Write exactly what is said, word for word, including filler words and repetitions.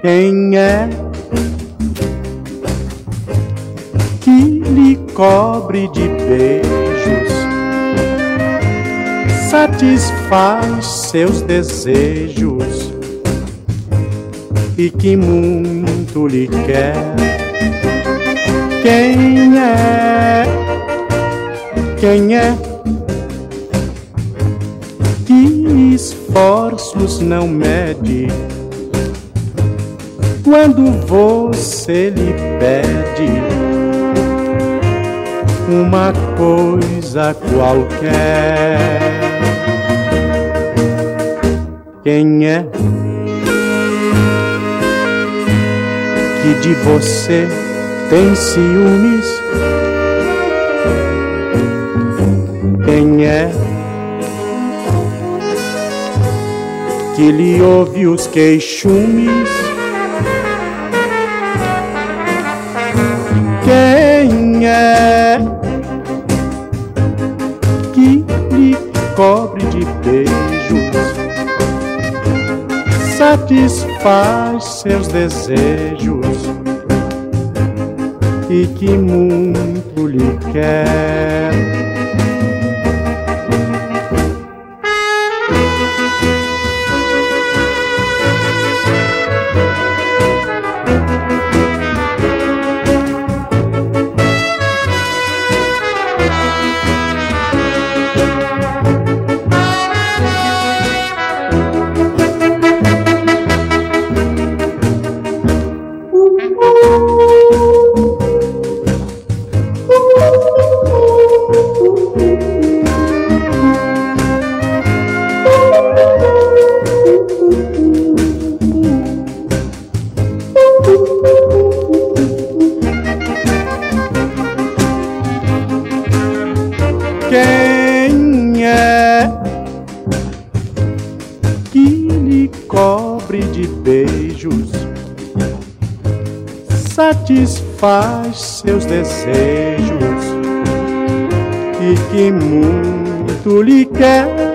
Quem é que lhe cobre de beijos, satisfaz seus desejos e que muito lhe quer? Quem é? Quem é que esforços não mede quando você lhe pede uma coisa qualquer? Quem é que de você tem ciúmes? Quem é que lhe ouve os queixumes? Quem é que lhe cobre de beijos, satisfaz seus desejos e que muito lhe quer? Quem é que lhe cobre de beijos, satisfaz seus desejos e que muito lhe quer?